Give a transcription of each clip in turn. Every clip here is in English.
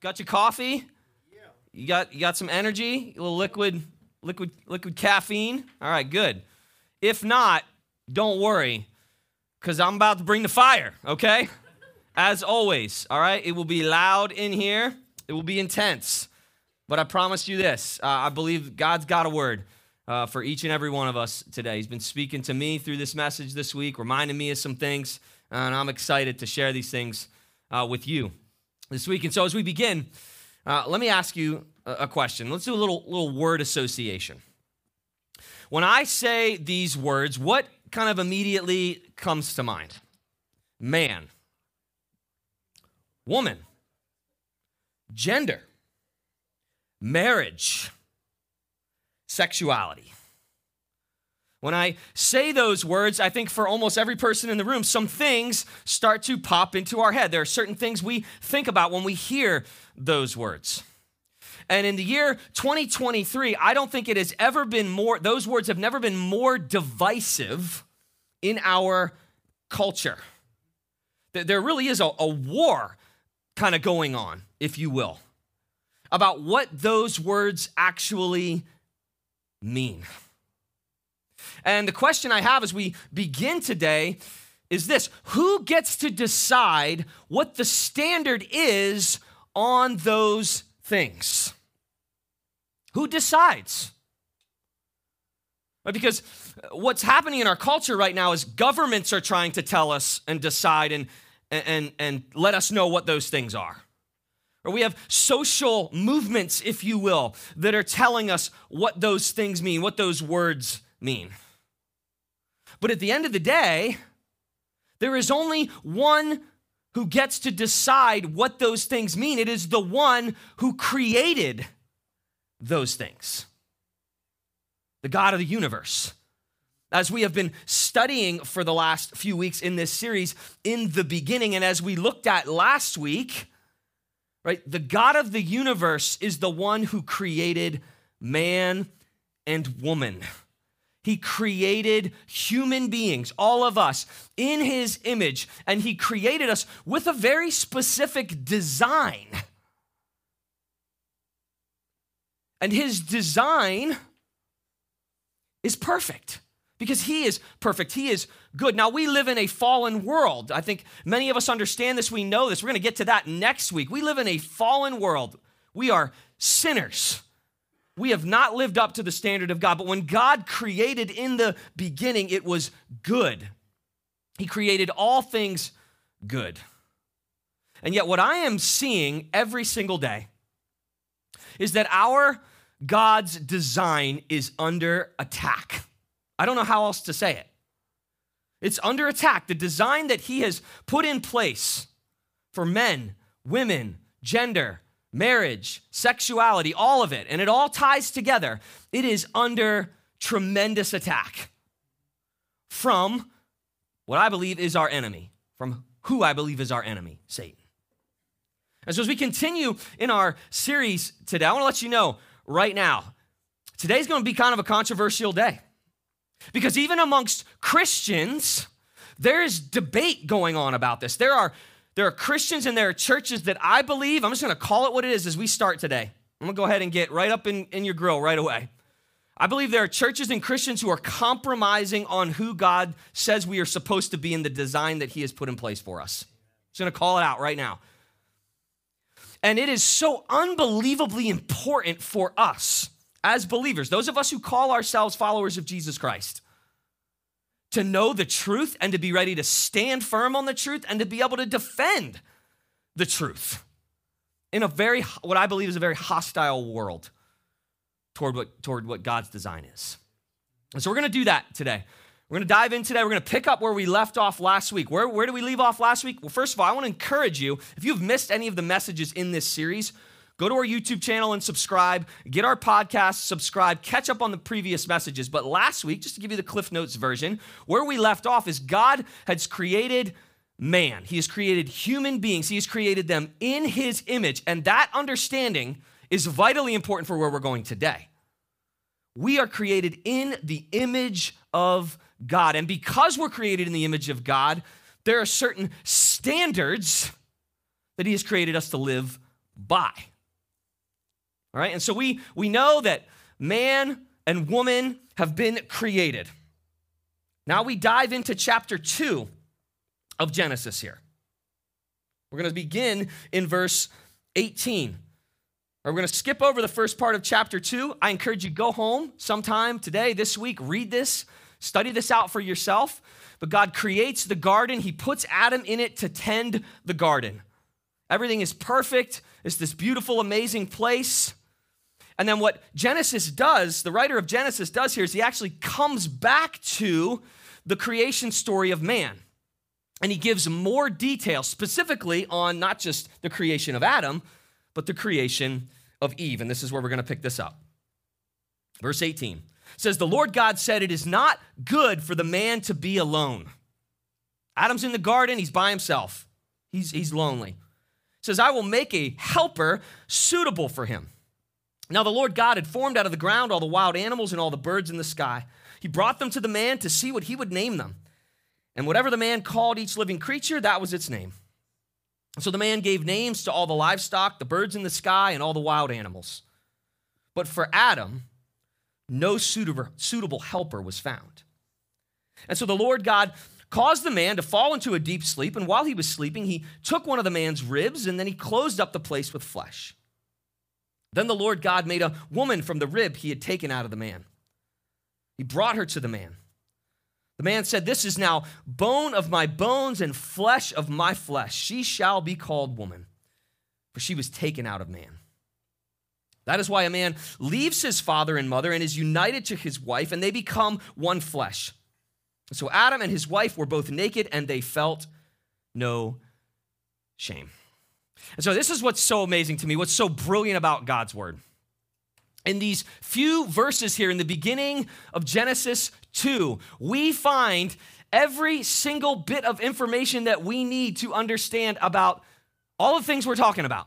Got your coffee? You got some energy? A little liquid caffeine? All right, good. If not, don't worry, because I'm about to bring the fire, okay? As always, all right? It will be loud in here. It will be intense. But I promise you this. I believe God's got a word for each and every one of us today. He's been speaking to me through this message this week, reminding me of some things, and I'm excited to share these things with you this week. And so as we begin, let me ask you a question. Let's do a little word association. When I say these words, what kind of immediately comes to mind? Man, woman, gender, marriage, sexuality. When I say those words, I think for almost every person in the room, some things start to pop into our head. There are certain things we think about when we hear those words. And in the year 2023, I don't think it has ever been more, those words have never been more divisive in our culture. There really is a war kind of going on, if you will, about what those words actually mean. And the question I have as we begin today is this: who gets to decide what the standard is on those things? Who decides? Because what's happening in our culture right now is governments are trying to tell us and decide and let us know what those things are. Or we have social movements, if you will, that are telling us what those things mean, what those words mean. But at the end of the day, there is only one who gets to decide what those things mean. It is the one who created those things, the God of the universe. As we have been studying for the last few weeks in this series, in the beginning, and as we looked at last week, right, the God of the universe is the one who created man and woman. He created human beings, all of us, in his image, and he created us with a very specific design. And his design is perfect because he is perfect. He is good. Now, we live in a fallen world. I think many of us understand this. We know this. We're going to get to that next week. We live in a fallen world. We are sinners. We have not lived up to the standard of God. But when God created in the beginning, it was good. He created all things good. And yet what I am seeing every single day is that our God's design is under attack. I don't know how else to say it. It's under attack. The design that he has put in place for men, women, gender, marriage, sexuality, all of it, and it all ties together. It is under tremendous attack from what I believe is our enemy, from who I believe is our enemy, Satan. And so as we continue in our series today, I want to let you know right now, today's going to be kind of a controversial day. Because even amongst Christians, there is debate going on about this. There are Christians and there are churches that I believe, I'm just going to call it what it is as we start today. I'm going to go ahead and get right up in your grill right away. I believe there are churches and Christians who are compromising on who God says we are supposed to be in the design that he has put in place for us. I'm just going to call it out right now. And it is so unbelievably important for us as believers, those of us who call ourselves followers of Jesus Christ, to know the truth and to be ready to stand firm on the truth and to be able to defend the truth in what I believe is a very hostile world toward what God's design is. And so we're going to do that today. We're going to dive in today. We're going to pick up where we left off last week. Where did we leave off last week? Well, first of all, I want to encourage you, if you've missed any of the messages in this series, go to our YouTube channel and subscribe, get our podcast, subscribe, catch up on the previous messages. But last week, just to give you the Cliff Notes version, where we left off is God has created man. He has created human beings. He has created them in his image. And that understanding is vitally important for where we're going today. We are created in the image of God. And because we're created in the image of God, there are certain standards that he has created us to live by. All right, and so we know that man and woman have been created. Now we dive into chapter 2 of Genesis here. We're going to begin in verse 18. We're going to skip over the first part of chapter 2. I encourage you to go home sometime today, this week, read this, study this out for yourself. But God creates the garden. He puts Adam in it to tend the garden. Everything is perfect. It's this beautiful, amazing place. And then what Genesis does, the writer of Genesis does here, is he actually comes back to the creation story of man. And he gives more detail specifically on not just the creation of Adam, but the creation of Eve. And this is where we're going to pick this up. Verse 18 says, the Lord God said, it is not good for the man to be alone. Adam's in the garden. He's by himself. He's lonely. It says, I will make a helper suitable for him. Now the Lord God had formed out of the ground all the wild animals and all the birds in the sky. He brought them to the man to see what he would name them. And whatever the man called each living creature, that was its name. So the man gave names to all the livestock, the birds in the sky, and all the wild animals. But for Adam, no suitable helper was found. And so the Lord God caused the man to fall into a deep sleep, and while he was sleeping, he took one of the man's ribs, and then he closed up the place with flesh. Then the Lord God made a woman from the rib he had taken out of the man. He brought her to the man. The man said, this is now bone of my bones and flesh of my flesh. She shall be called woman, for she was taken out of man. That is why a man leaves his father and mother and is united to his wife, and they become one flesh. So Adam and his wife were both naked, and they felt no shame. And so this is what's so amazing to me, what's so brilliant about God's word. In these few verses here in the beginning of Genesis 2, we find every single bit of information that we need to understand about all the things we're talking about.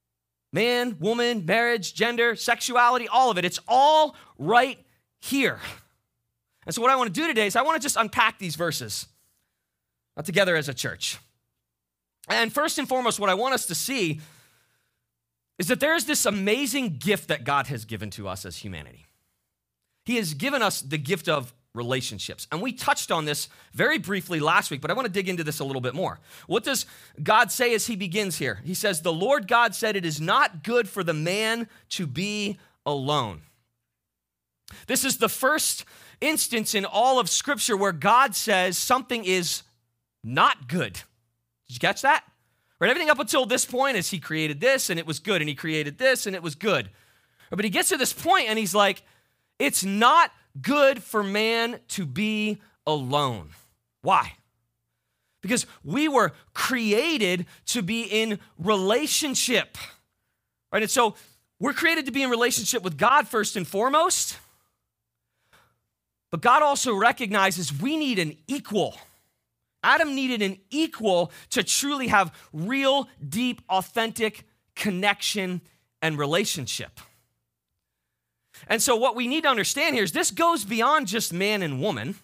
Man, woman, marriage, gender, sexuality, all of it. It's all right here. And so what I want to do today is I want to just unpack these verses together as a church. And first and foremost, what I want us to see is that there's this amazing gift that God has given to us as humanity. He has given us the gift of relationships. And we touched on this very briefly last week, but I want to dig into this a little bit more. What does God say as he begins here? He says, the Lord God said, it is not good for the man to be alone. This is the first instance in all of Scripture where God says something is not good. Did you catch that? Right? Everything up until this point is he created this and it was good, and he created this and it was good. But he gets to this point and he's like, it's not good for man to be alone. Why? Because we were created to be in relationship. Right? And so we're created to be in relationship with God first and foremost. But God also recognizes we need an equal. Adam needed an equal to truly have real, deep, authentic connection and relationship. And so what we need to understand here is this goes beyond just man and woman.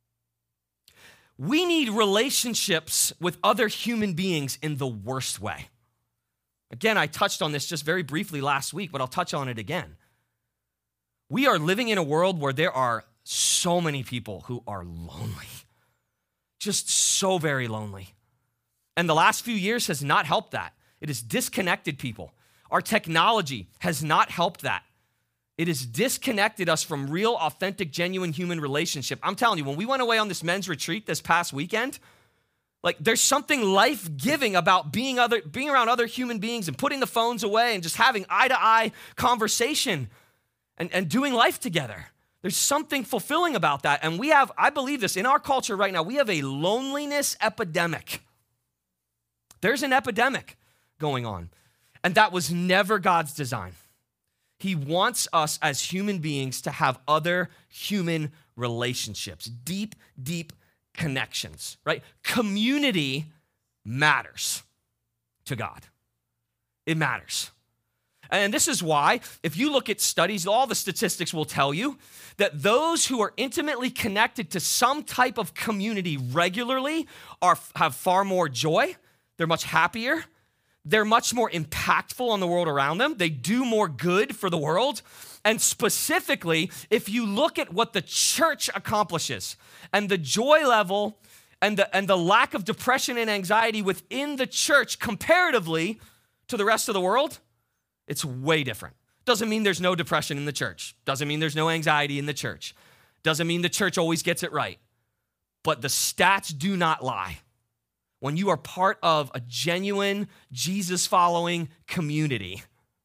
We need relationships with other human beings in the worst way. Again, I touched on this just very briefly last week, but I'll touch on it again. We are living in a world where there are so many people who are lonely. Just so very lonely. And the last few years has not helped that. It has disconnected people. Our technology has not helped that. It has disconnected us from real, authentic, genuine human relationship. I'm telling you, when we went away on this men's retreat this past weekend, like there's something life-giving about being around other human beings and putting the phones away and just having eye-to-eye conversation and doing life together. There's something fulfilling about that. And we have, I believe this, in our culture right now, we have a loneliness epidemic. There's an epidemic going on. And that was never God's design. He wants us as human beings to have other human relationships, deep, deep connections, right? Community matters to God. It matters. And this is why, if you look at studies, all the statistics will tell you that those who are intimately connected to some type of community regularly have far more joy. They're much happier. they're much more impactful on the world around them. They do more good for the world. And specifically, if you look at what the church accomplishes and the joy level and the lack of depression and anxiety within the church comparatively to the rest of the world, it's way different. Doesn't mean there's no depression in the church. Doesn't mean there's no anxiety in the church. Doesn't mean the church always gets it right. But the stats do not lie. When you are part of a genuine Jesus-following community,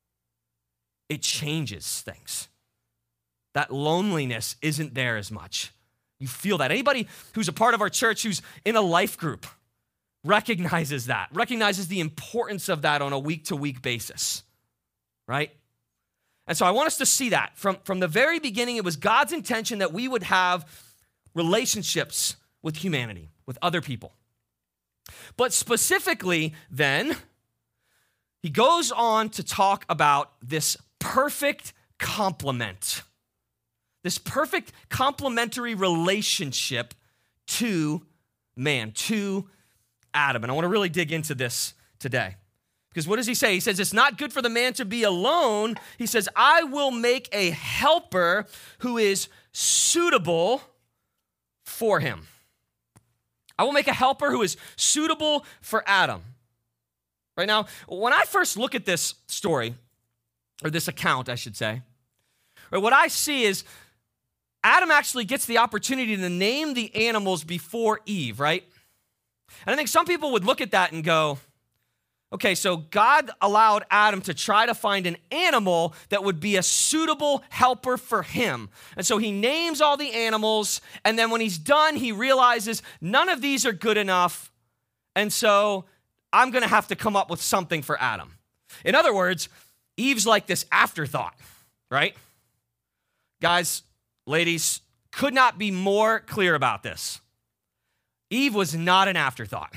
it changes things. That loneliness isn't there as much. You feel that. Anybody who's a part of our church who's in a life group recognizes that, recognizes the importance of that on a week-to-week basis, right? And so I want us to see that. From the very beginning, it was God's intention that we would have relationships with humanity, with other people. But specifically, then, he goes on to talk about this perfect complement, this perfect complementary relationship to man, to Adam. And I want to really dig into this today. Because what does he say? He says, it's not good for the man to be alone. He says, I will make a helper who is suitable for him. I will make a helper who is suitable for Adam. Right now, when I first look at this story, or this account, I should say, right, what I see is Adam actually gets the opportunity to name the animals before Eve, right? And I think some people would look at that and go, okay, so God allowed Adam to try to find an animal that would be a suitable helper for him. And so he names all the animals, and then when he's done, he realizes none of these are good enough, and so I'm gonna have to come up with something for Adam. In other words, Eve's like this afterthought, right? Guys, ladies, could not be more clear about this. Eve was not an afterthought.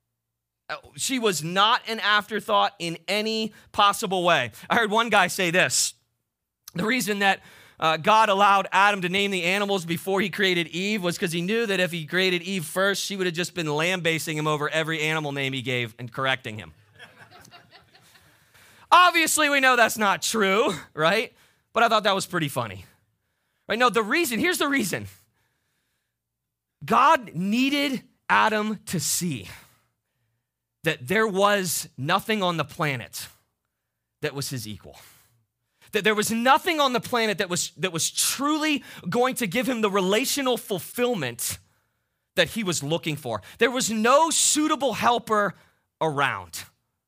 She was not an afterthought in any possible way. I heard one guy say this. The reason that God allowed Adam to name the animals before he created Eve was because he knew that if he created Eve first, she would have just been lambasting him over every animal name he gave and correcting him. Obviously, we know that's not true, right? But I thought that was pretty funny. Right? No, here's the reason. God needed Adam to see that there was nothing on the planet that was his equal. That there was nothing on the planet that was truly going to give him the relational fulfillment that he was looking for. There was no suitable helper around.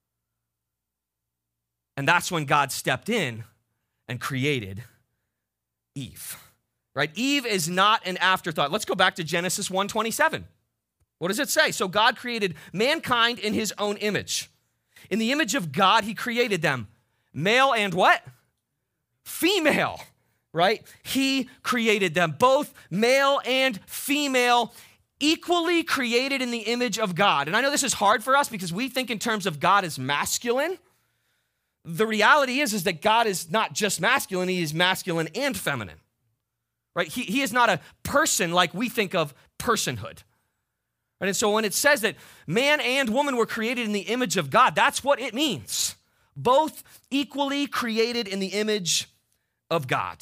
And that's when God stepped in and created Eve. Right? Eve is not an afterthought. Let's go back to Genesis 1:27. What does it say? So God created mankind in his own image. In the image of God, he created them. Male and what? Female, right? He created them, both male and female, equally created in the image of God. And I know this is hard for us because we think in terms of God as masculine. The reality is that God is not just masculine, he is masculine and feminine, right? He is not a person like we think of personhood. And so when it says that man and woman were created in the image of God, that's what it means. Both equally created in the image of God.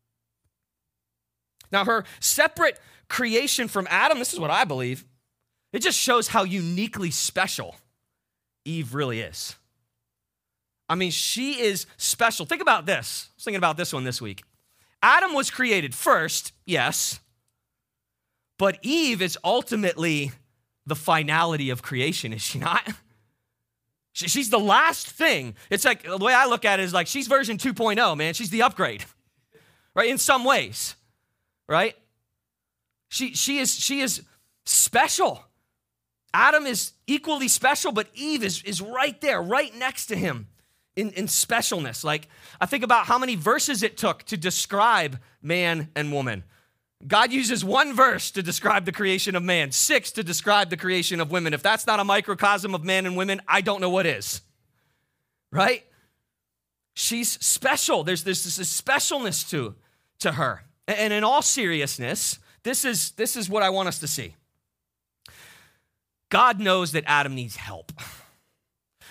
Now, her separate creation from Adam, this is what I believe, it just shows how uniquely special Eve really is. I mean, she is special. Think about this. I was thinking about this one this week. Adam was created first, yes, but Eve is ultimately the finality of creation, is she not? She's the last thing. It's like, the way I look at it is like, she's version 2.0, man. She's the upgrade, right? In some ways, right? She is special. Adam is equally special, but Eve is right there, right next to him in specialness. Like, I think about how many verses it took to describe man and woman. God uses one verse to describe the creation of man, 6 to describe the creation of women. If that's not a microcosm of man and women, I don't know what is, right? She's special. There's this specialness to her. And in all seriousness, this is what I want us to see. God knows that Adam needs help.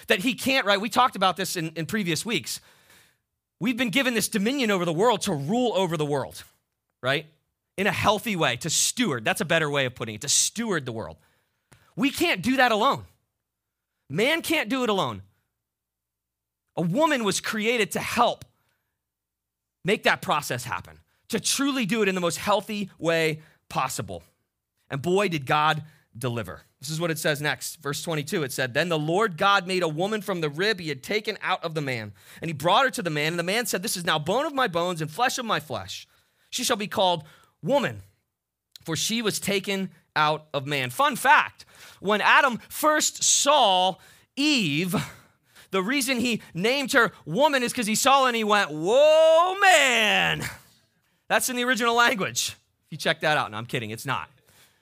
that he can't, right? We talked about this in previous weeks. We've been given this dominion over the world to rule over the world, right? In a healthy way, to steward. That's a better way of putting it, to steward the world. We can't do that alone. Man can't do it alone. A woman was created to help make that process happen, to truly do it in the most healthy way possible. And boy, did God deliver. This is what it says next. Verse 22, it said, "Then the Lord God made a woman from the rib he had taken out of the man, and he brought her to the man, and the man said, 'This is now bone of my bones and flesh of my flesh. She shall be called woman, for she was taken out of man.'" Fun fact, when Adam first saw Eve, the reason he named her woman is because he saw her and he went, "Whoa, man." That's in the original language. If you check that out. No, I'm kidding. It's not.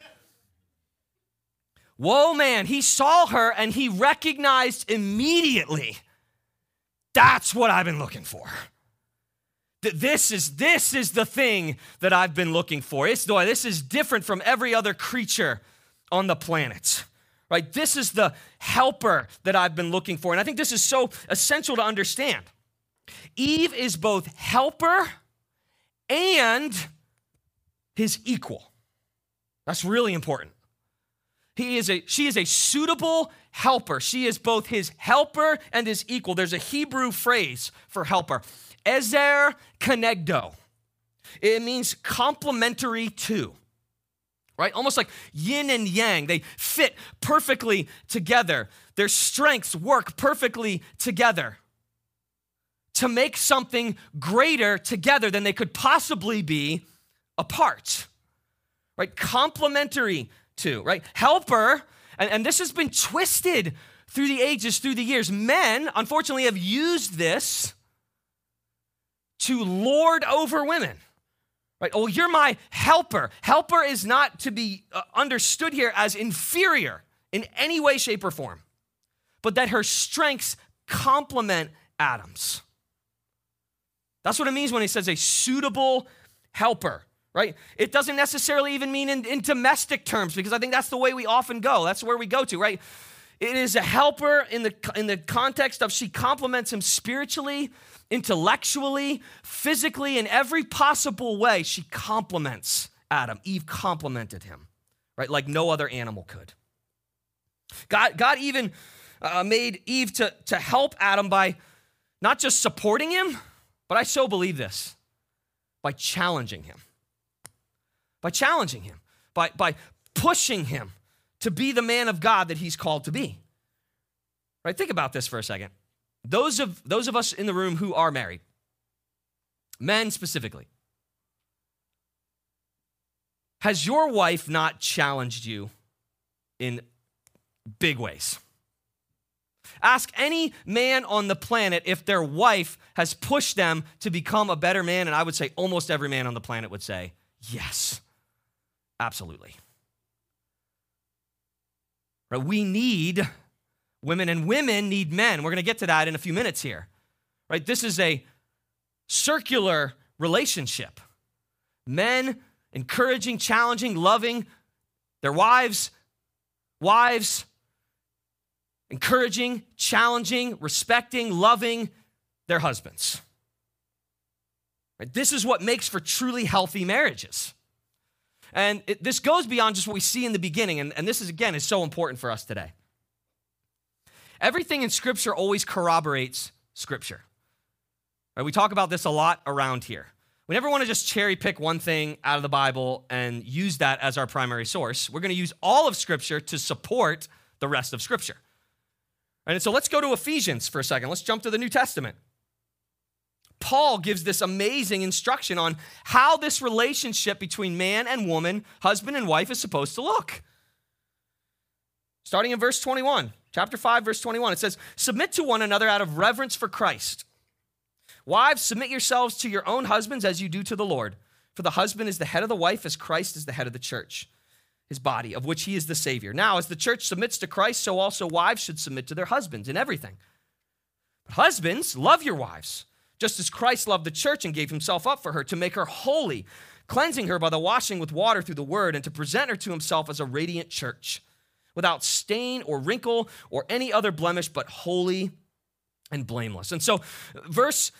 Whoa, man. He saw her and he recognized immediately, that's what I've been looking for. This is the thing that I've been looking for. This is different from every other creature on the planet, right? This is the helper that I've been looking for. And I think this is so essential to understand. Eve is both helper and his equal. That's really important. She is a suitable helper. She is both his helper and his equal. There's a Hebrew phrase for helper, ezer kenegdo. It means complementary to, right? Almost like yin and yang. They fit perfectly together. Their strengths work perfectly together to make something greater together than they could possibly be apart, right? Complementary to, right? Helper, and this has been twisted through the ages, through the years. Men, unfortunately, have used this to lord over women, right? Oh, you're my helper. Helper is not to be understood here as inferior in any way, shape, or form, but that her strengths complement Adam's. That's what it means when he says a suitable helper, right? It doesn't necessarily even mean in domestic terms, because I think that's the way we often go. That's where we go to, right? It is a helper in the context of she complements him spiritually, intellectually, physically, in every possible way. She complements Adam. Eve complemented him, right? Like no other animal could. God even made Eve to help Adam by not just supporting him, but I so believe this, by challenging him. By challenging him, by pushing him to be the man of God that he's called to be. Right? Think about this for a second. Those of us in the room who are married, men specifically, has your wife not challenged you in big ways? Ask any man on the planet if their wife has pushed them to become a better man, and I would say almost every man on the planet would say, yes, absolutely. Right? We need women, and women need men. We're going to get to that in a few minutes here. Right? This is a circular relationship. Men encouraging, challenging, loving their wives, wives encouraging, challenging, respecting, loving their husbands. Right? This is what makes for truly healthy marriages. And this goes beyond just what we see in the beginning, and this is, again, is so important for us today. Everything in Scripture always corroborates Scripture. Right? We talk about this a lot around here. We never want to just cherry pick one thing out of the Bible and use that as our primary source. We're going to use all of Scripture to support the rest of Scripture. And so let's go to Ephesians for a second. Let's jump to the New Testament. Paul gives this amazing instruction on how this relationship between man and woman, husband and wife, is supposed to look. Starting in verse 21, chapter 5, verse 21, it says, "Submit to one another out of reverence for Christ. Wives, submit yourselves to your own husbands as you do to the Lord. For the husband is the head of the wife, as Christ is the head of the church, his body, of which he is the Savior. Now, as the church submits to Christ, so also wives should submit to their husbands in everything. But husbands, love your wives, just as Christ loved the church and gave himself up for her, to make her holy, cleansing her by the washing with water through the word, and to present her to himself as a radiant church, without stain or wrinkle or any other blemish, but holy and blameless. And so verse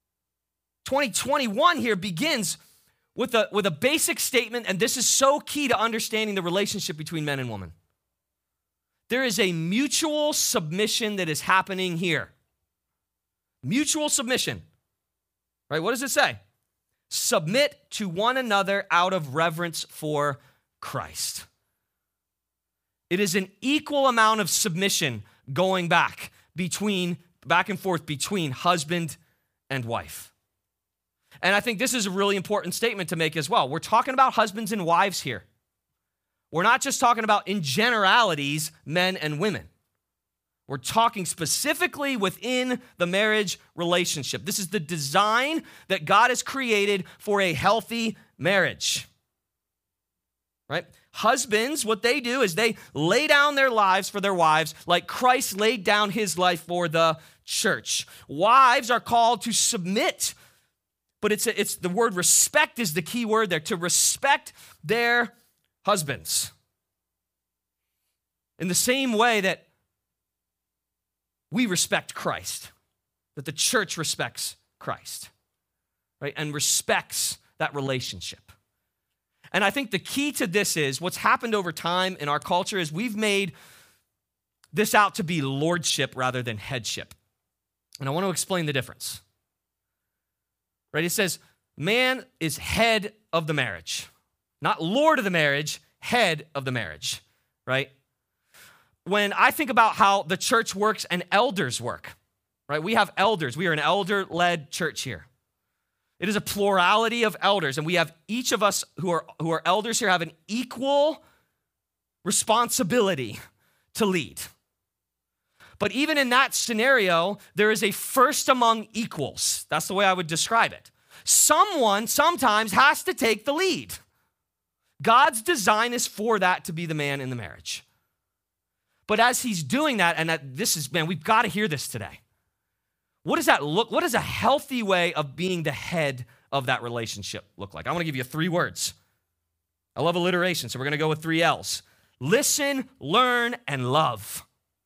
21 here begins with a basic statement, and this is so key to understanding the relationship between men and women. There is a mutual submission that is happening here. Mutual submission, right? What does it say? Submit to one another out of reverence for Christ. It is an equal amount of submission going back and forth between husband and wife. And I think this is a really important statement to make as well. We're talking about husbands and wives here. We're not just talking about in generalities, men and women. We're talking specifically within the marriage relationship. This is the design that God has created for a healthy marriage, right? Husbands, what they do is they lay down their lives for their wives like Christ laid down his life for the church. Wives are called to submit, but it's the word respect is the key word there, to respect their husbands. In the same way that we respect Christ, that the church respects Christ, right? And respects that relationship. And I think the key to this is what's happened over time in our culture is we've made this out to be lordship rather than headship. And I want to explain the difference. Right? It says man is head of the marriage, not lord of the marriage, head of the marriage, right? When I think about how the church works and elders work, right? We have elders. We are an elder-led church here. It is a plurality of elders, and we have each of us who are elders here have an equal responsibility to lead. But even in that scenario, there is a first among equals. That's the way I would describe it. Someone sometimes has to take the lead. God's design is for that to be the man in the marriage. But as he's doing that, and we've got to hear this today. What does that look? What does a healthy way of being the head of that relationship look like? I want to give you 3 words. I love alliteration, so we're going to go with 3 L's. Listen, learn, and love.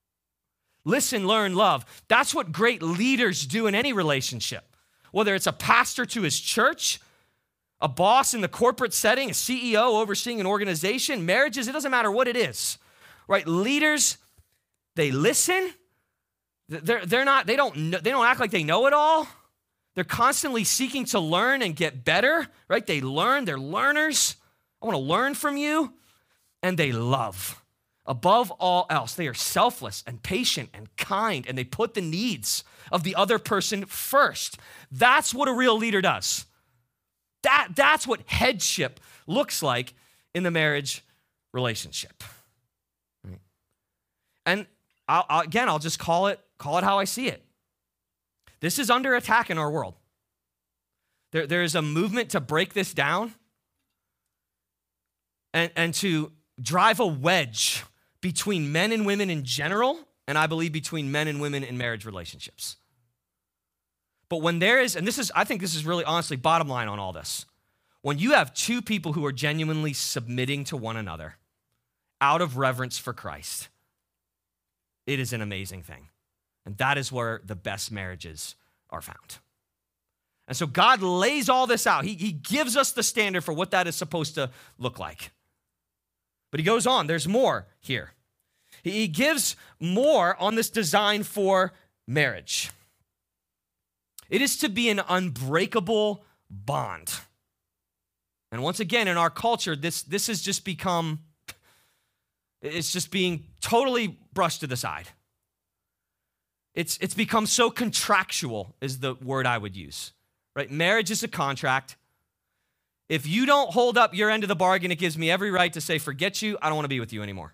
Listen, learn, love. That's what great leaders do in any relationship. Whether it's a pastor to his church, a boss in the corporate setting, a CEO overseeing an organization, marriages, it doesn't matter what it is. Right? Leaders, they listen. They don't act like they know it all. They're constantly seeking to learn and get better, right? They learn, they're learners. I want to learn from you. And they love. Above all else, they are selfless and patient and kind, and they put the needs of the other person first. That's what a real leader does. That's what headship looks like in the marriage relationship. Right? And I'll just call it how I see it. This is under attack in our world. There is a movement to break this down and to drive a wedge between men and women in general, and I believe between men and women in marriage relationships. But when there is, and I think this is really honestly bottom line on all this, when you have 2 people who are genuinely submitting to one another out of reverence for Christ, it is an amazing thing. And that is where the best marriages are found. And so God lays all this out. He gives us the standard for what that is supposed to look like. But he goes on, there's more here. He gives more on this design for marriage. It is to be an unbreakable bond. And once again, in our culture, this has just become, it's just being totally brushed to the side. It's become so contractual is the word I would use, right? Marriage is a contract. If you don't hold up your end of the bargain, it gives me every right to say, forget you, I don't want to be with you anymore.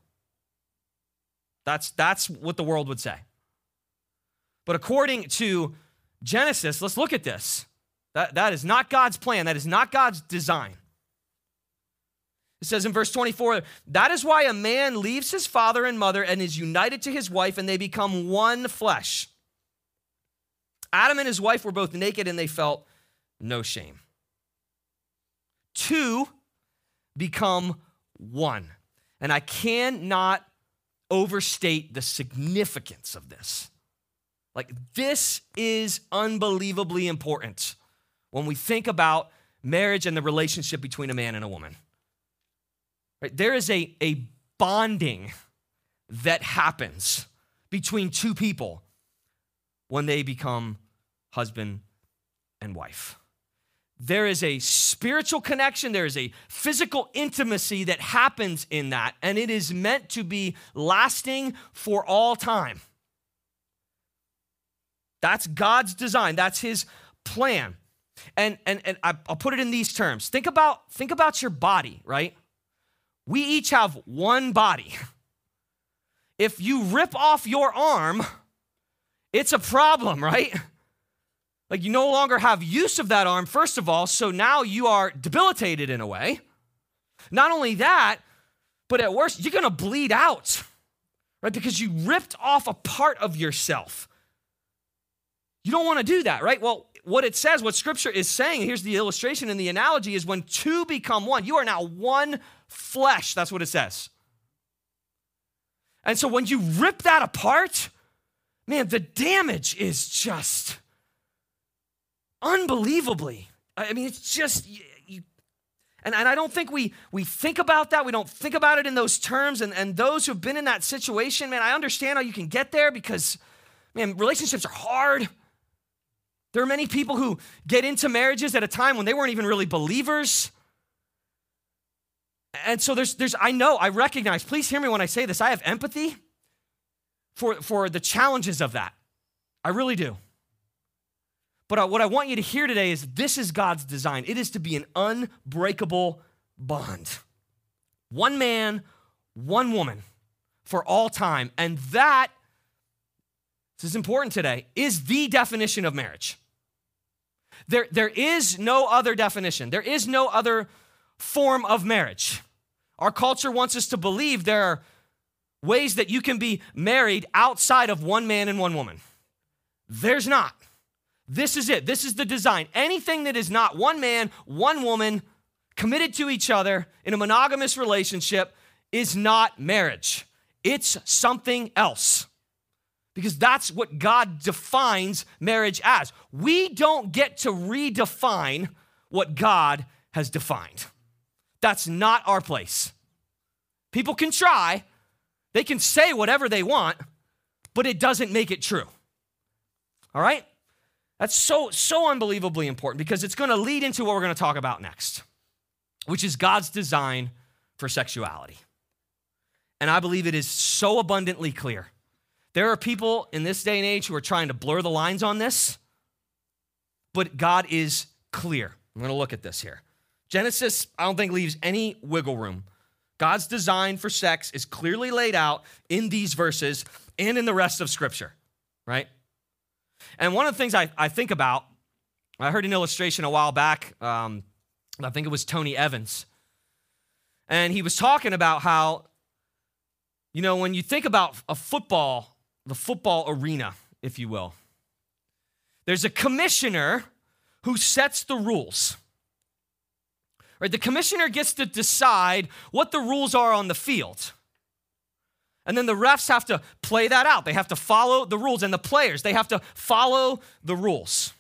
That's what the world would say. But according to Genesis, let's look at this. That is not God's plan. That is not God's design. It says in verse 24, that is why a man leaves his father and mother and is united to his wife, and they become one flesh. Adam and his wife were both naked, and they felt no shame. 2 become one. And I cannot overstate the significance of this. Like, this is unbelievably important when we think about marriage and the relationship between a man and a woman. Right? There is a bonding that happens between two people when they become husband and wife. There is a spiritual connection, there is a physical intimacy that happens in that, and it is meant to be lasting for all time. That's God's design, that's his plan. And I'll put it in these terms. Think about your body, right? We each have one body. If you rip off your arm, it's a problem, right? Like, you no longer have use of that arm, first of all, so now you are debilitated in a way. Not only that, but at worst, you're gonna bleed out, right? Because you ripped off a part of yourself. You don't wanna do that, right? Well, what it says, what Scripture is saying, here's the illustration and the analogy, is when two become one, you are now one flesh. That's what it says. And so when you rip that apart, man, the damage is just unbelievably. I mean, it's just, and I don't think we think about that. We don't think about it in those terms. And those who've been in that situation, man, I understand how you can get there because, man, relationships are hard. There are many people who get into marriages at a time when they weren't even really believers. And so I recognize, please hear me when I say this, I have empathy for the challenges of that. I really do. But what I want you to hear today is this is God's design. It is to be an unbreakable bond. One man, one woman for all time. And that, this is important today, is the definition of marriage. There is no other definition. There is no other form of marriage. Our culture wants us to believe there are ways that you can be married outside of one man and one woman. There's not. This is it. This is the design. Anything that is not one man, one woman, committed to each other in a monogamous relationship is not marriage. It's something else. Because that's what God defines marriage as. We don't get to redefine what God has defined. That's not our place. People can try. They can say whatever they want, but it doesn't make it true. All right? That's so unbelievably important because it's going to lead into what we're going to talk about next, which is God's design for sexuality. And I believe it is so abundantly clear. There are people in this day and age who are trying to blur the lines on this, but God is clear. I'm going to look at this here. Genesis, I don't think, leaves any wiggle room. God's design for sex is clearly laid out in these verses and in the rest of Scripture, right? And one of the things I think about, I heard an illustration a while back, I think it was Tony Evans, and he was talking about how, you know, when you think about the football arena, if you will, there's a commissioner who sets the rules. Right? The commissioner gets to decide what the rules are on the field. And then the refs have to play that out. They have to follow the rules. And the players, they have to follow the rules.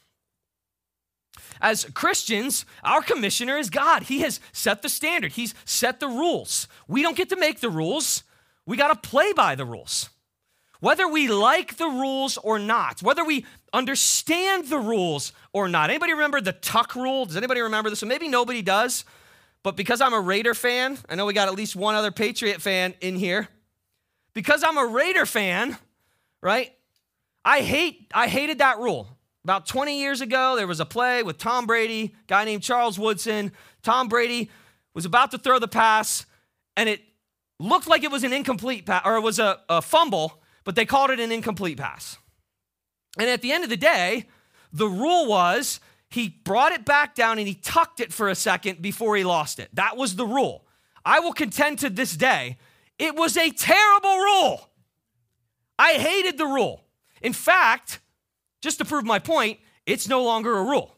As Christians, our commissioner is God. He has set the standard. He's set the rules. We don't get to make the rules. We got to play by the rules. Whether we like the rules or not, whether we understand the rules or not. Anybody remember the tuck rule? Does anybody remember this? So maybe nobody does, but because I'm a Raider fan, I know we got at least one other Patriot fan in here. Because I'm a Raider fan, right? I hated that rule. About 20 years ago, there was a play with Tom Brady, a guy named Charles Woodson. Tom Brady was about to throw the pass, and it looked like it was an incomplete pass, or it was a fumble, but they called it an incomplete pass. And at the end of the day, the rule was he brought it back down and he tucked it for a second before he lost it. That was the rule. I will contend to this day, it was a terrible rule. I hated the rule. In fact, just to prove my point, it's no longer a rule.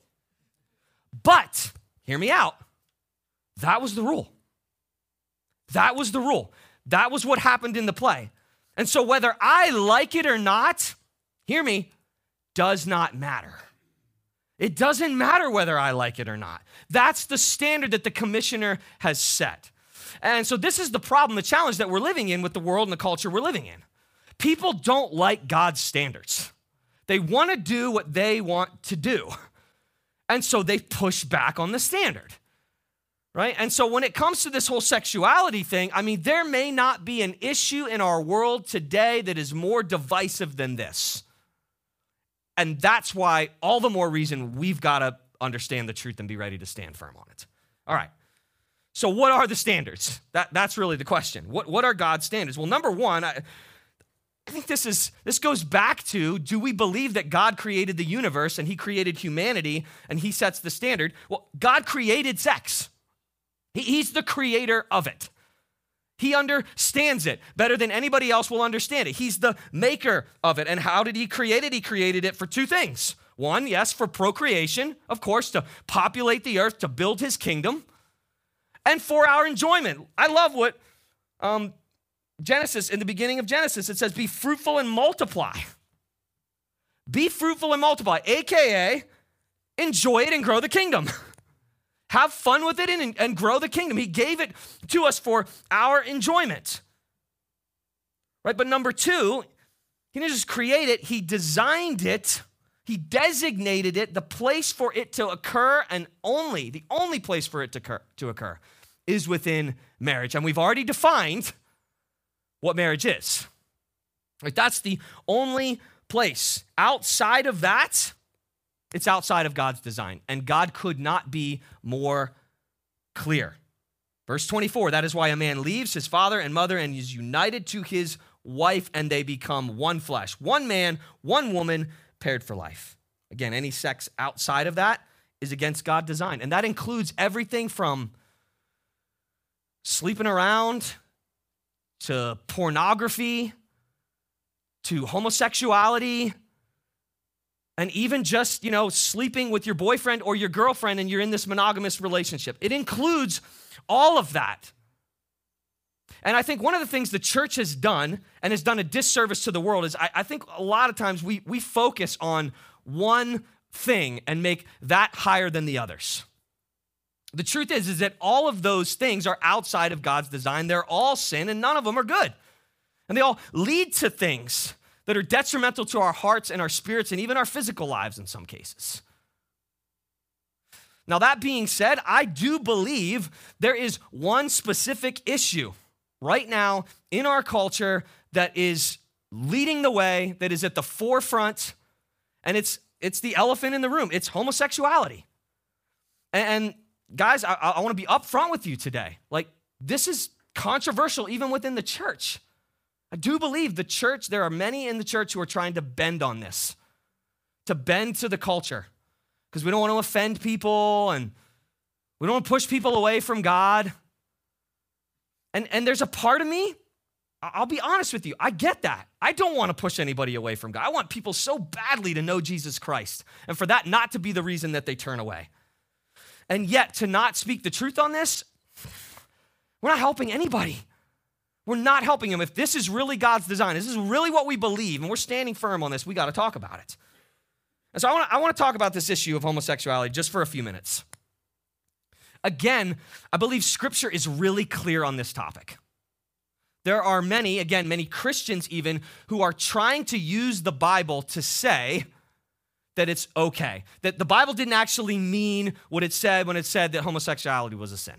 But, hear me out, that was the rule. That was the rule. That was what happened in the play. And so whether I like it or not, hear me, does not matter. It doesn't matter whether I like it or not. That's the standard that the commissioner has set. And so this is the problem, the challenge that we're living in with the world and the culture we're living in. People don't like God's standards. They want to do what they want to do. And so they push back on the standard, right? And so when it comes to this whole sexuality thing, I mean, there may not be an issue in our world today that is more divisive than this. And that's why all the more reason we've got to understand the truth and be ready to stand firm on it. All right. So what are the standards? That's really the question. What are God's standards? Well, number one, I think this goes back to, do we believe that God created the universe and he created humanity and he sets the standard? Well, God created sex. He's the creator of it. He understands it better than anybody else will understand it. He's the maker of it. And how did he create it? He created it for two things. One, yes, for procreation, of course, to populate the earth, to build his kingdom, and for our enjoyment. I love what Genesis, in the beginning of Genesis, it says, be fruitful and multiply. Be fruitful and multiply, AKA, enjoy it and grow the kingdom. Have fun with it and grow the kingdom. He gave it to us for our enjoyment. Right? But number two, he didn't just create it, he designed it, he designated it, the place for it to occur, and the only place for it to occur is within marriage. And we've already defined what marriage is. Right? That's the only place. Outside of that, it's outside of God's design, and God could not be more clear. Verse 24, that is why a man leaves his father and mother and is united to his wife, and they become one flesh, one man, one woman, paired for life. Again, any sex outside of that is against God's design, and that includes everything from sleeping around to pornography to homosexuality, and even just, sleeping with your boyfriend or your girlfriend and you're in this monogamous relationship. It includes all of that. And I think one of the things the church has done and has done a disservice to the world is I think a lot of times we focus on one thing and make that higher than the others. The truth is that all of those things are outside of God's design. They're all sin and none of them are good. And they all lead to things that are detrimental to our hearts and our spirits and even our physical lives in some cases. Now, that being said, I do believe there is one specific issue right now in our culture that is leading the way, that is at the forefront, and it's the elephant in the room. It's homosexuality. And guys, I want to be upfront with you today. This is controversial even within the church. I do believe the church, there are many in the church who are trying to bend on this, to bend to the culture, because we don't want to offend people and we don't want to push people away from God. And there's a part of me, I'll be honest with you, I get that. I don't want to push anybody away from God. I want people so badly to know Jesus Christ, and for that not to be the reason that they turn away. And yet, to not speak the truth on this, we're not helping anybody. We're not helping him. If this is really God's design, this is really what we believe, and we're standing firm on this, we got to talk about it. And so I want to talk about this issue of homosexuality just for a few minutes. Again, I believe Scripture is really clear on this topic. There are many Christians even, who are trying to use the Bible to say that it's okay, that the Bible didn't actually mean what it said when it said that homosexuality was a sin.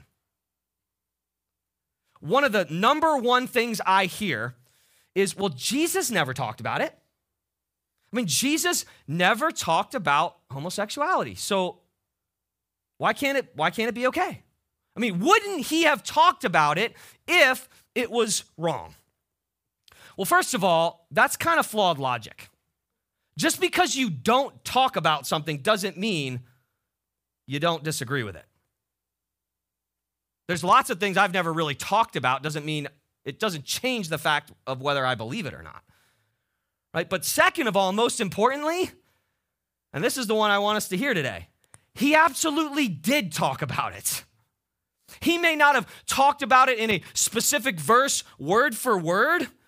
One of the number one things I hear is, well, Jesus never talked about it. I mean, Jesus never talked about homosexuality. So why can't it be okay? I mean, wouldn't he have talked about it if it was wrong? Well, first of all, that's kind of flawed logic. Just because you don't talk about something doesn't mean you don't disagree with it. There's lots of things I've never really talked about. It doesn't change the fact of whether I believe it or not. Right? But second of all, most importantly, and this is the one I want us to hear today, he absolutely did talk about it. He may not have talked about it in a specific verse, word for word,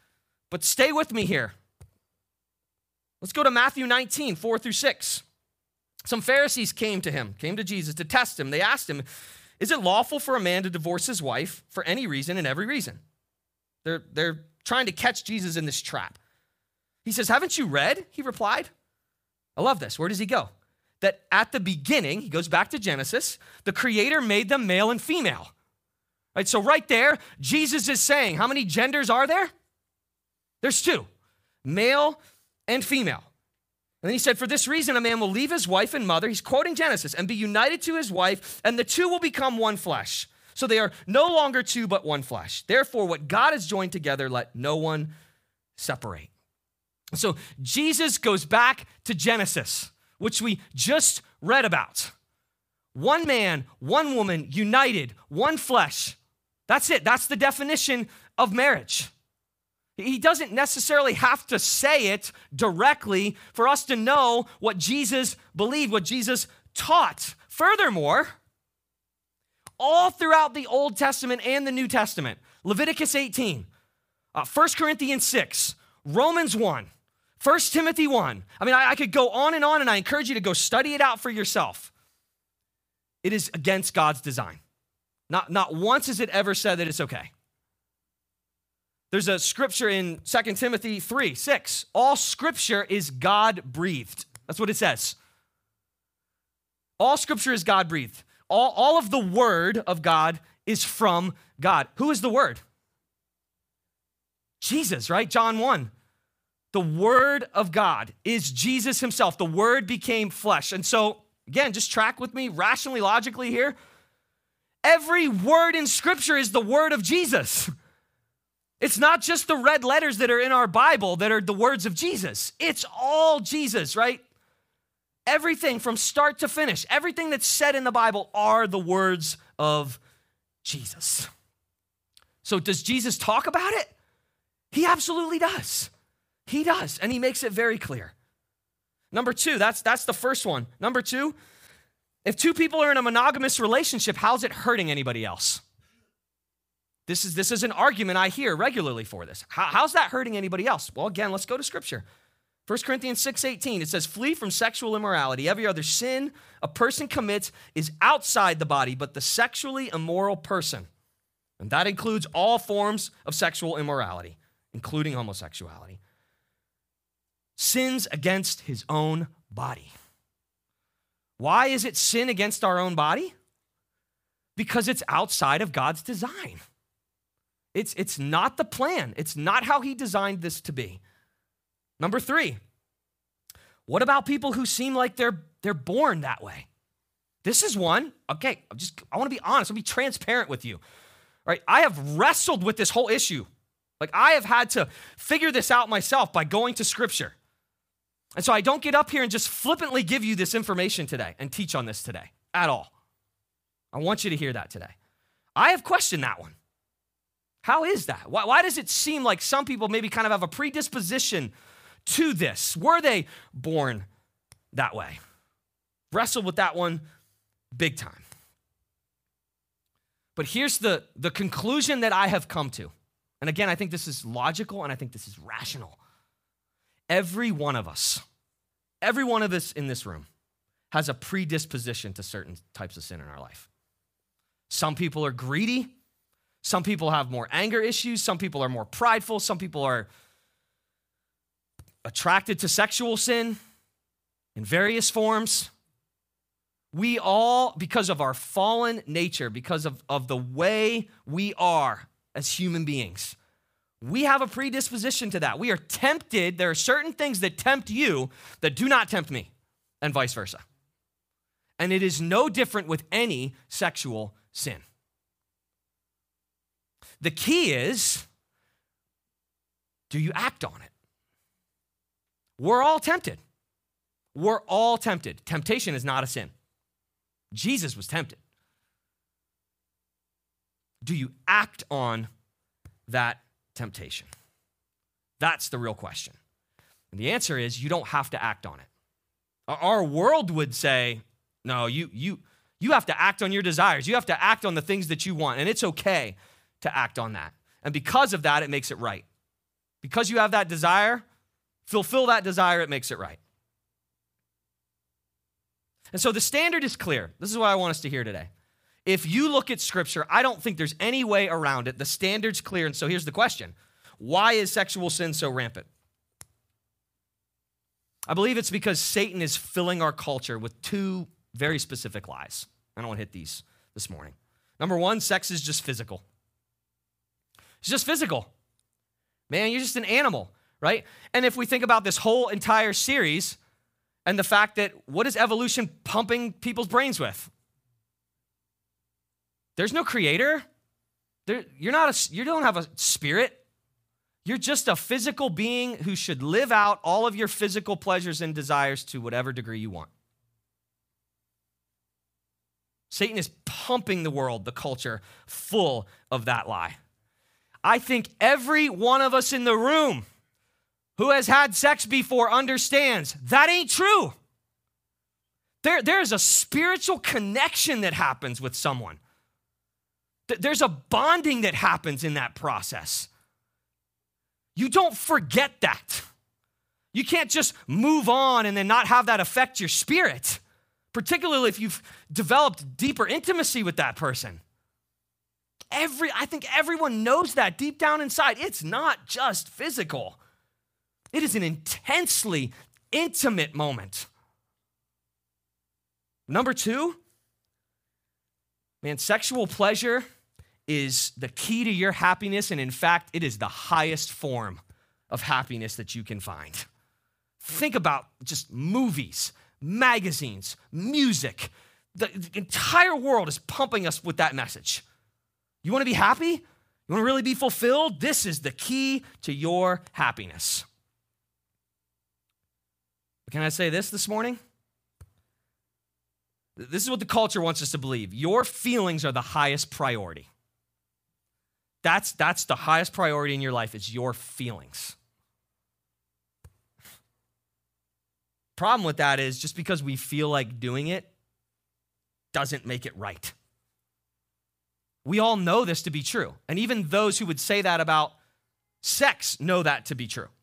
But stay with me here. Let's go to Matthew 19, 4-6. Some Pharisees came to Jesus to test him. They asked him, is it lawful for a man to divorce his wife for any reason and every reason? They're trying to catch Jesus in this trap. He says, haven't you read? He replied. I love this. Where does he go? That at the beginning, he goes back to Genesis, the Creator made them male and female. Right, so right there, Jesus is saying, how many genders are there? There's two, male and female. And then he said, for this reason, a man will leave his wife and mother, he's quoting Genesis, and be united to his wife, and the two will become one flesh. So they are no longer two, but one flesh. Therefore, what God has joined together, let no one separate. So Jesus goes back to Genesis, which we just read about. One man, one woman, united, one flesh. That's it. That's the definition of marriage. He doesn't necessarily have to say it directly for us to know what Jesus believed, what Jesus taught. Furthermore, all throughout the Old Testament and the New Testament, Leviticus 18, 1 Corinthians 6, Romans 1, 1 Timothy 1. I could go on, and I encourage you to go study it out for yourself. It is against God's design. Not once has it ever said that it's okay. There's a scripture in 2 Timothy 3:6. All scripture is God-breathed. That's what it says. All scripture is God-breathed. All of the word of God is from God. Who is the word? Jesus, right? John 1. The word of God is Jesus himself. The word became flesh. And so, again, just track with me rationally, logically here. Every word in scripture is the word of Jesus. It's not just the red letters that are in our Bible that are the words of Jesus. It's all Jesus, right? Everything from start to finish, everything that's said in the Bible are the words of Jesus. So does Jesus talk about it? He absolutely does. He does, and he makes it very clear. Number two, that's the first one. Number two, if two people are in a monogamous relationship, how's it hurting anybody else? This is an argument I hear regularly for this. How's that hurting anybody else? Well, again, let's go to scripture. 1 Corinthians 6:18, it says, flee from sexual immorality. Every other sin a person commits is outside the body, but the sexually immoral person, and that includes all forms of sexual immorality, including homosexuality, sins against his own body. Why is it sin against our own body? Because it's outside of God's design. It's not the plan. It's not how he designed this to be. Number three, what about people who seem like they're born that way? This is one. Okay, I want to be honest. I'll be transparent with you. All right, I have wrestled with this whole issue. Like, I have had to figure this out myself by going to scripture. And so I don't get up here and just flippantly give you this information today and teach on this today at all. I want you to hear that today. I have questioned that one. How is that? Why does it seem like some people maybe kind of have a predisposition to this? Were they born that way? Wrestled with that one big time. But here's the conclusion that I have come to. And again, I think this is logical and I think this is rational. Every one of us in this room has a predisposition to certain types of sin in our life. Some people are greedy. Some people have more anger issues. Some people are more prideful. Some people are attracted to sexual sin in various forms. We all, because of our fallen nature, because of the way we are as human beings, we have a predisposition to that. We are tempted. There are certain things that tempt you that do not tempt me, and vice versa. And it is no different with any sexual sin. The key is, do you act on it? We're all tempted. We're all tempted. Temptation is not a sin. Jesus was tempted. Do you act on that temptation? That's the real question. And the answer is, you don't have to act on it. Our world would say, no, you have to act on your desires. You have to act on the things that you want, and it's okay to act on that. And because of that, it makes it right. because you have that desire, fulfill that desire, it makes it right. And so the standard is clear. This is what I want us to hear today. If you look at Scripture, I don't think there's any way around it. The standard's clear. And so here's the question. Why is sexual sin so rampant? I believe it's because Satan is filling our culture with two very specific lies. I don't want to hit these this morning. Number one, sex is just physical. It's just physical. Man, you're just an animal, right? And if we think about this whole entire series and the fact that what is evolution pumping people's brains with? There's no creator. You don't have a spirit. You're just a physical being who should live out all of your physical pleasures and desires to whatever degree you want. Satan is pumping the world, the culture, full of that lie. I think every one of us in the room who has had sex before understands that ain't true. There's a spiritual connection that happens with someone. There's a bonding that happens in that process. You don't forget that. You can't just move on and then not have that affect your spirit, particularly if you've developed deeper intimacy with that person. I think everyone knows that deep down inside. It's not just physical. It is an intensely intimate moment. Number two, man, sexual pleasure is the key to your happiness, and in fact, it is the highest form of happiness that you can find. Think about just movies, magazines, music. The entire world is pumping us with that message. You want to be happy? You want to really be fulfilled? This is the key to your happiness. But can I say this morning? This is what the culture wants us to believe. Your feelings are the highest priority. That's the highest priority in your life is your feelings. Problem with that is just because we feel like doing it doesn't make it right. We all know this to be true. And even those who would say that about sex know that to be true.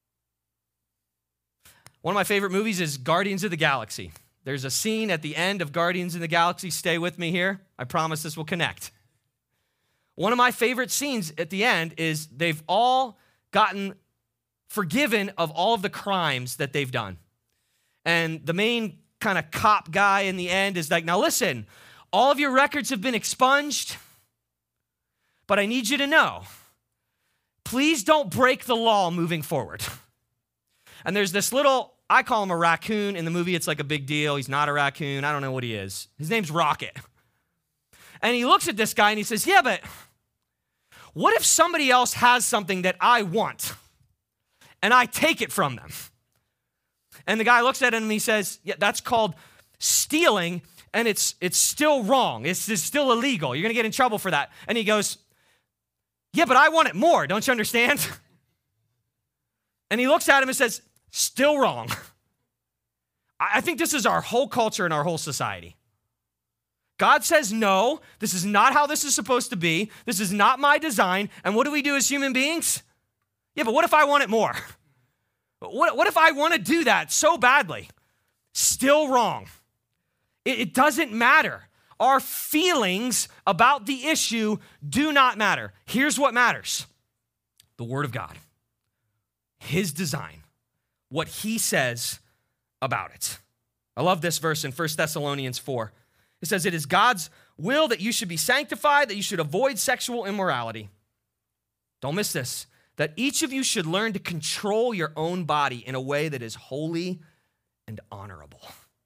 One of my favorite movies is Guardians of the Galaxy. There's a scene at the end of Guardians of the Galaxy. Stay with me here. I promise this will connect. One of my favorite scenes at the end is they've all gotten forgiven of all of the crimes that they've done. And the main kind of cop guy in the end is like, now listen, all of your records have been expunged, but I need you to know, please don't break the law moving forward. And there's this little, I call him a raccoon. In the movie, it's like a big deal. He's not a raccoon. I don't know what he is. His name's Rocket. And he looks at this guy and he says, yeah, but what if somebody else has something that I want and I take it from them? And the guy looks at him and he says, yeah, that's called stealing, and it's still wrong. It's still illegal. You're going to get in trouble for that. And he goes, yeah, but I want it more. Don't you understand? And he looks at him and says, still wrong. I think this is our whole culture and our whole society. God says, no, this is not how this is supposed to be. This is not my design. And what do we do as human beings? Yeah, but what if I want it more? What if I want to do that so badly? Still wrong. It doesn't matter. Our feelings about the issue do not matter. Here's what matters. The Word of God. His design. What He says about it. I love this verse in 1 Thessalonians 4. It says, it is God's will that you should be sanctified, that you should avoid sexual immorality. Don't miss this. That each of you should learn to control your own body in a way that is holy and honorable.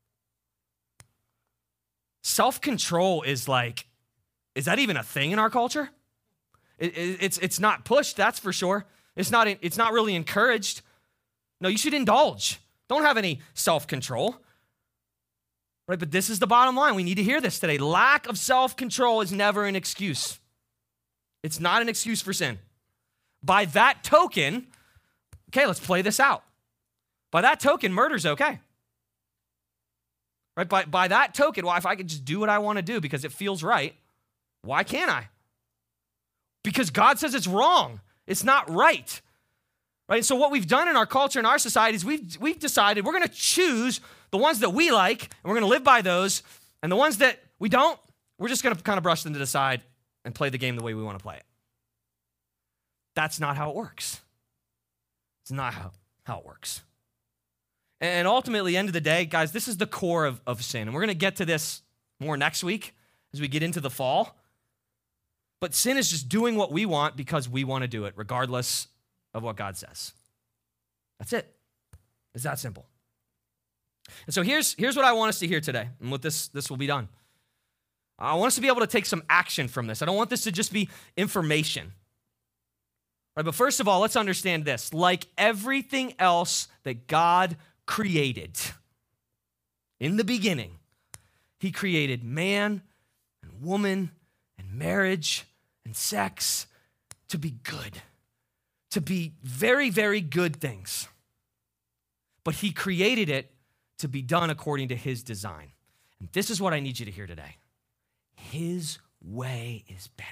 Self-control is like, is that even a thing in our culture? It's not pushed, that's for sure. It's not really encouraged. No, you should indulge. Don't have any self-control. Right, but this is the bottom line. We need to hear this today. Lack of self-control is never an excuse. It's not an excuse for sin. By that token, okay, let's play this out. By that token, murder's okay. Right, by that token, well, if I could just do what I want to do because it feels right, why can't I? Because God says it's wrong. It's not right. right? So what we've done in our culture, in our society, is we've decided we're going to choose the ones that we like, and we're going to live by those, and the ones that we don't, we're just going to kind of brush them to the side and play the game the way we want to play it. That's not how it works. It's not how it works. And ultimately, end of the day, guys, this is the core of sin. And we're going to get to this more next week as we get into the fall. But sin is just doing what we want because we want to do it, regardless of what God says. That's it. It's that simple. And so here's what I want us to hear today, and what this will be done. I want us to be able to take some action from this. I don't want this to just be information. Right, but first of all, let's understand this. Like everything else that God created in the beginning, he created man and woman and marriage and sex to be good, to be very, very good things. But he created it to be done according to his design. And this is what I need you to hear today. His way is better.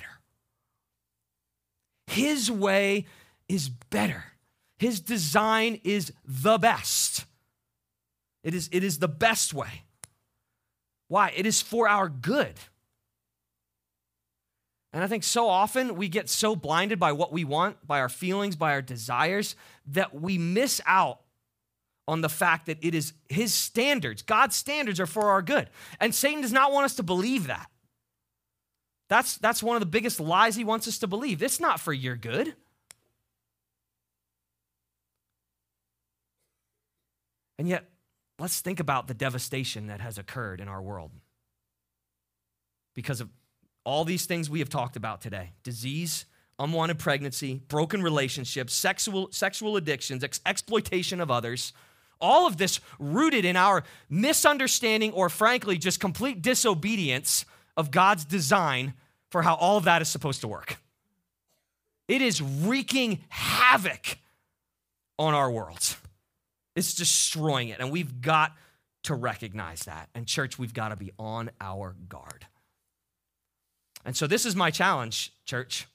His way is better. His design is the best. It is the best way. Why? It is for our good. And I think so often we get so blinded by what we want, by our feelings, by our desires, that we miss out on the fact that it is his standards. God's standards are for our good. And Satan does not want us to believe that. That's one of the biggest lies he wants us to believe. It's not for your good. And yet, let's think about the devastation that has occurred in our world because of all these things we have talked about today. Disease, unwanted pregnancy, broken relationships, sexual addictions, exploitation of others. All of this rooted in our misunderstanding or frankly, just complete disobedience of God's design for how all of that is supposed to work. It is wreaking havoc on our world. It's destroying it, and we've got to recognize that. And church, we've got to be on our guard. And so this is my challenge, church.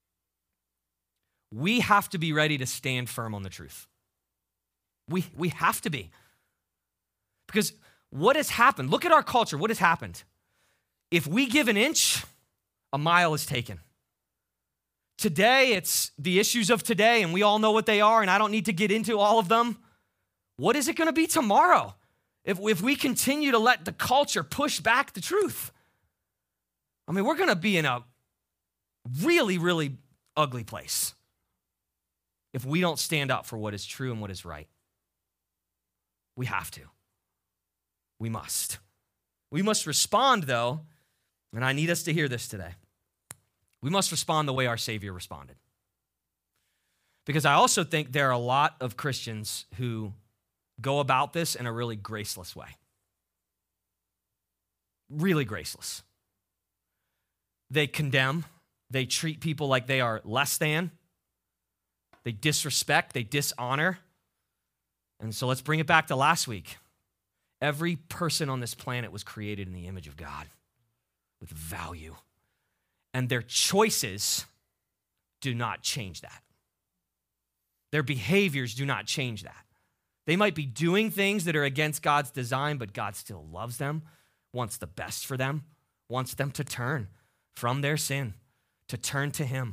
We have to be ready to stand firm on the truth. We have to be. Because what has happened, look at our culture, what has happened? If we give an inch, a mile is taken. Today, it's the issues of today, and we all know what they are, and I don't need to get into all of them. What is it going to be tomorrow if we continue to let the culture push back the truth? I mean, we're going to be in a really, really ugly place if we don't stand up for what is true and what is right. We have to. We must. We must respond, though, and I need us to hear this today. We must respond the way our Savior responded. Because I also think there are a lot of Christians who go about this in a really graceless way. Really graceless. They condemn. They treat people like they are less than. They disrespect. They dishonor. And so let's bring it back to last week. Every person on this planet was created in the image of God with value. And their choices do not change that. Their behaviors do not change that. They might be doing things that are against God's design, but God still loves them, wants the best for them, wants them to turn from their sin, to turn to him,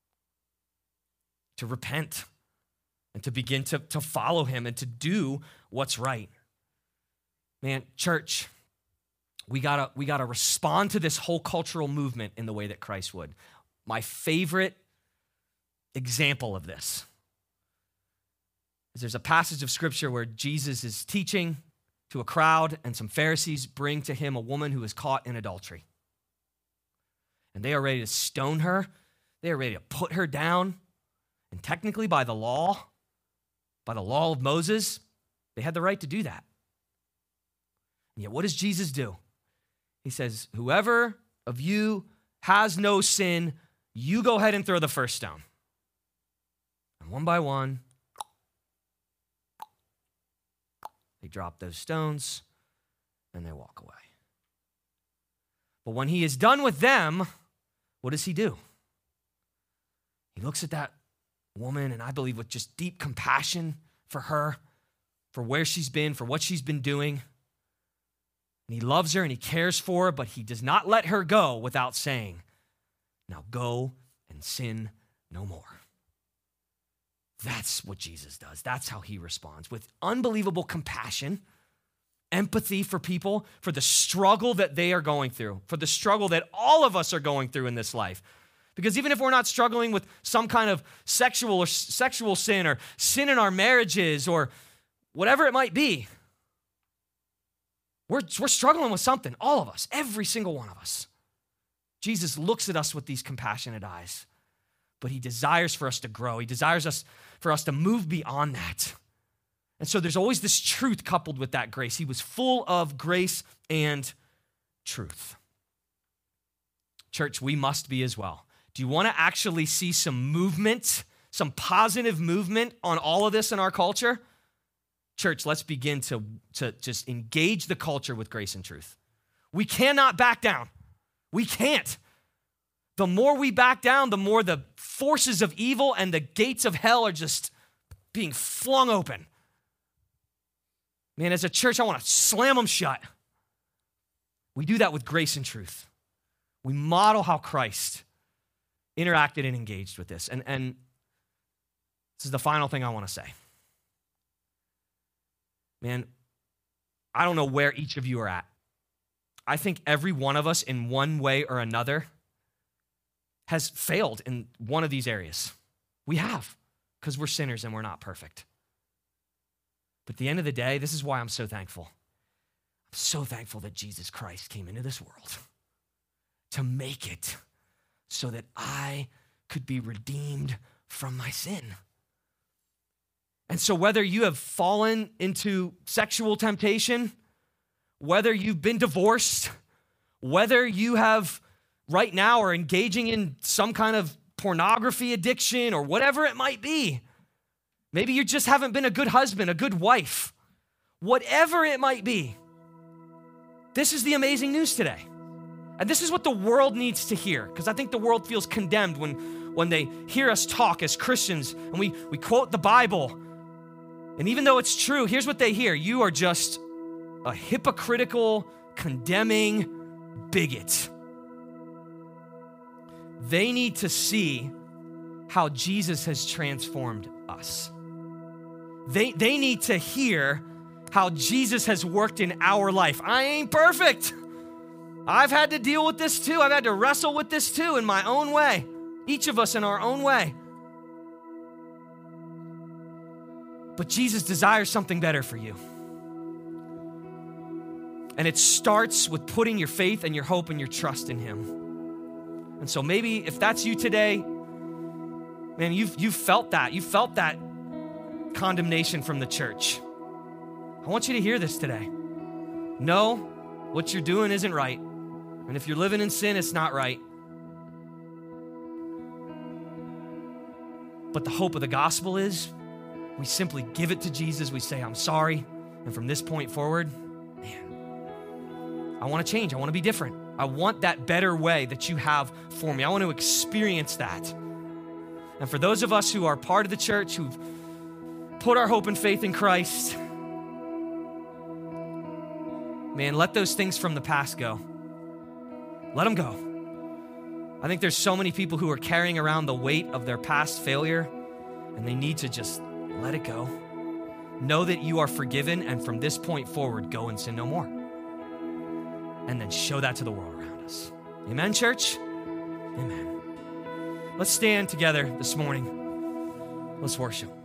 to repent, and to begin to follow him and to do what's right. Man, church, we gotta respond to this whole cultural movement in the way that Christ would. My favorite example of this is there's a passage of scripture where Jesus is teaching to a crowd, and some Pharisees bring to him a woman who is caught in adultery. And they are ready to stone her. They are ready to put her down. And technically by the law of Moses, they had the right to do that. And yet what does Jesus do? He says, whoever of you has no sin, you go ahead and throw the first stone. And one by one, they drop those stones and they walk away. But when he is done with them, what does he do? He looks at that woman, and I believe with just deep compassion for her, for where she's been, for what she's been doing. And he loves her and he cares for her, but he does not let her go without saying, now go and sin no more. That's what Jesus does. That's how he responds, with unbelievable compassion, empathy for people, for the struggle that they are going through, for the struggle that all of us are going through in this life. Because even if we're not struggling with some kind of sexual sin or sin in our marriages or whatever it might be, we're struggling with something, all of us, every single one of us. Jesus looks at us with these compassionate eyes, but he desires for us to grow. He desires for us to move beyond that. And so there's always this truth coupled with that grace. He was full of grace and truth. Church, we must be as well. Do you want to actually see some movement, some positive movement on all of this in our culture? Church, let's begin to just engage the culture with grace and truth. We cannot back down. We can't. The more we back down, the more the forces of evil and the gates of hell are just being flung open. Man, as a church, I want to slam them shut. We do that with grace and truth. We model how Christ interacted and engaged with this. And this is the final thing I want to say. Man, I don't know where each of you are at. I think every one of us in one way or another has failed in one of these areas. We have, because we're sinners and we're not perfect. But at the end of the day, this is why I'm so thankful. I'm so thankful that Jesus Christ came into this world to make it so that I could be redeemed from my sin. And so whether you have fallen into sexual temptation, whether you've been divorced, whether you have right now are engaging in some kind of pornography addiction or whatever it might be, maybe you just haven't been a good husband, a good wife, whatever it might be, this is the amazing news today. And this is what the world needs to hear, because I think the world feels condemned when they hear us talk as Christians and we quote the Bible. And even though it's true, here's what they hear. You are just a hypocritical, condemning bigot. They need to see how Jesus has transformed us. They need to hear how Jesus has worked in our life. I ain't perfect. I've had to deal with this too. I've had to wrestle with this too in my own way. Each of us in our own way. But Jesus desires something better for you. And it starts with putting your faith and your hope and your trust in him. And so maybe if that's you today, man, you've felt that. You felt that condemnation from the church. I want you to hear this today. No, what you're doing isn't right. And if you're living in sin, it's not right. But the hope of the gospel is we simply give it to Jesus. We say, I'm sorry. And from this point forward, man, I want to change. I want to be different. I want that better way that you have for me. I want to experience that. And for those of us who are part of the church, who've put our hope and faith in Christ, man, let those things from the past go. Let them go. I think there's so many people who are carrying around the weight of their past failure, and they need to just let it go. Know that you are forgiven, and from this point forward, go and sin no more. And then show that to the world around us. Amen, church? Amen. Let's stand together this morning. Let's worship.